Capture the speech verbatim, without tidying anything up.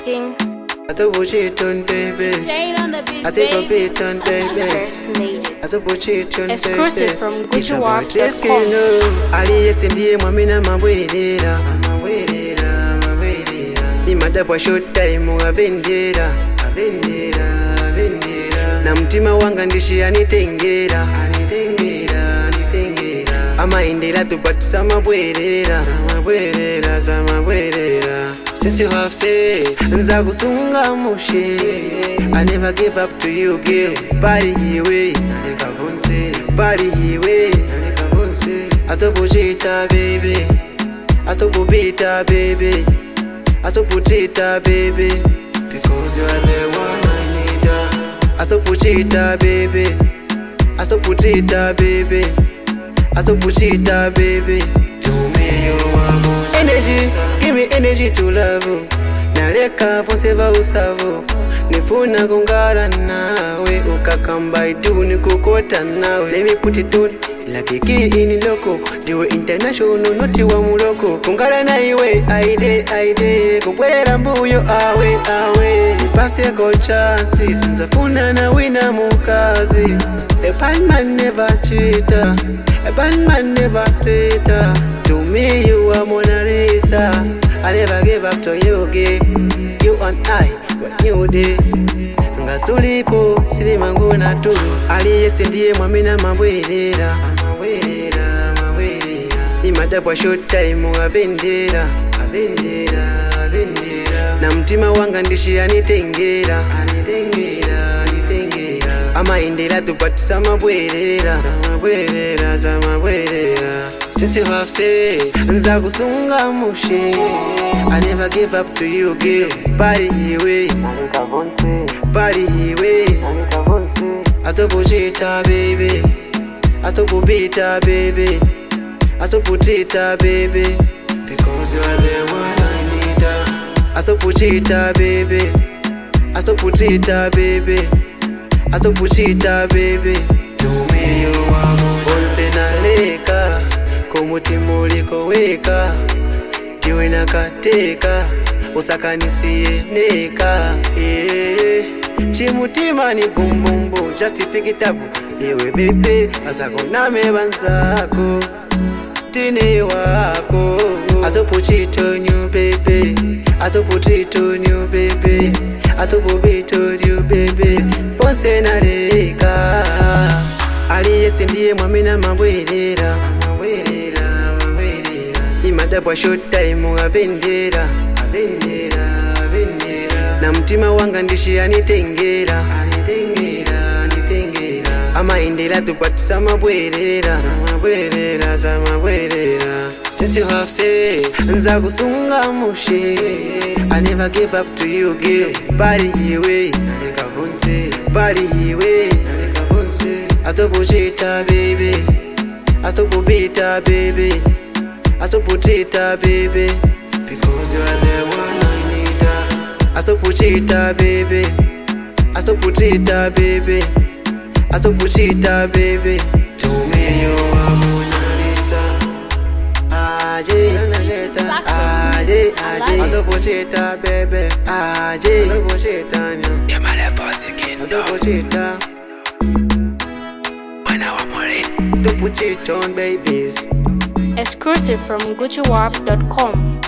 King. I took bullshit on baby. Chain on the beat, I take a beat on baby. First native. I took bullshit on baby. Exclusive from Gucci Walk dot Let's com. Ali yes ndiye mwamina mabwelera. Mabwelera, mabwelera. Ni madabwa short time avendera. Avendera, avendera. Na mtima wanga ndishi anitengera. Anitengera, anitengera. Ama indira tupatisa mabwelera. Mabwelera, za mabwelera. Since you have said, nzakusunga mushe. I never give up to you, girl. Body hiwe, naleka vonse. Body hiwe, naleka vonse. Atopujita, baby. Atopubita, baby. Atopujita, baby. Because you are the one I need. Atopujita, baby. Atopujita, baby. Atopujita, baby. To me, you are more energy. Give me energy to love. Naleka fonseva usavo. Nifuna kungara nawe. Ukakamba idu nikukota nawe. Let me put it on like a key in loco. Diwe international noti wa muloko. Kungara na iwe aide aide. Kukwera mbuyo awe awe. Nipase ko chance. Sinzafuna na wina mukazi. A bad man never cheat. A bad man never traitor. To me you are Mona Lisa. I never give up to you, gay. You and I, what you did. Ngasulipo, sili manguna tu. Ali yes ndiye mwamina mabwelera. Mabwelera, mabwelera. Ni madabwa short time avendera. Avendera, avendera. Na mtima wanga ndishi anitengera. Anitengera, anitengera. Ama indira tupatisa mabwelera. Mabwelera, za mabwelera. Since you have said, nzakusunga mushe. I never give up to you, girl. Body hiwe, naleka vonse. Body hiwe, naleka vonse. Atopujita, baby. Atopubita, baby. Atopujita, baby. Because you are the one I need. Atopujita, baby. Atopujita, baby. Atopujita, baby. To me you are vonse naleka. Kumutima ulikoweka. Diwe nakateka. Usakanisiye neka. Eh, chimutima ni boom boom boom. Just pick it up. Iwe bebe. Asako name banzako. Tini wako. Atopuchito new baby. Atopuchito new baby. Atopubito new baby. Ponse naleka. Ali yes ndiye mwamina mabwelera. Mabwelera, mabwelera. Ni madabwa short time avendera. Avendera, avendera. Na mtima wanga ndishi anitengera. Anitengera, anitengera. Ama indira tupatisa mabwelera. Mabwelera, za mabwelera. Since you have said, nzakusunga mushe. I never give up to you, girl. Body hiwe, naleka vonse. Body hiwe, naleka vonse. Atopujita, baby. Atopubita, baby. Atopujita, baby. Because you are the one I need. Atopujita, baby. Atopujita, baby. Atopujita, baby. To me you are Mona Lisa. Aje, aje, aje. Atopujita, baby. Aje, atopujita, nyo. Yamale boss again. Atopujita. To put it on babies. Exclusive from Gucci Walk dot com.